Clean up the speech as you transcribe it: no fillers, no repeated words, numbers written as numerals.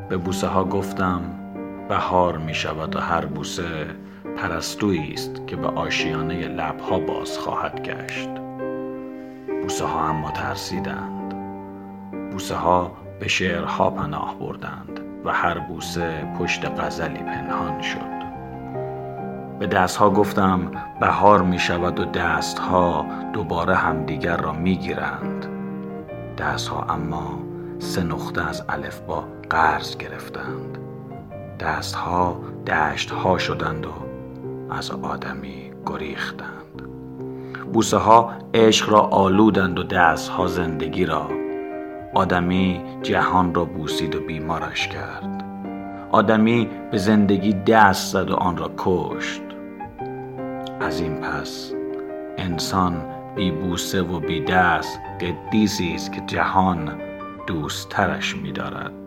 به بوسه ها گفتم بهار می شود و هر بوسه پرستویی است که به آشیانه لبها باز خواهد گشت. بوسه ها اما ترسیدند. بوسه ها به شعرها پناه بردند و هر بوسه پشت غزلی پنهان شد. به دستها گفتم بهار می شود و دستها دوباره همدیگر را می گیرند. دستها اما 3 نقطه از الفبا قرض گرفتند. دستها دشتها شدند و از آدمی گریختند. بوسه ها عشق را آلودند و دستها زندگی را. آدمی جهان را بوسید و بیمارش کرد. آدمی به زندگی دست زد و آن را کشت. از این پس انسان بی بوسه و بی دست قدیسی است که جهان دوست‌ترش می‌دارد.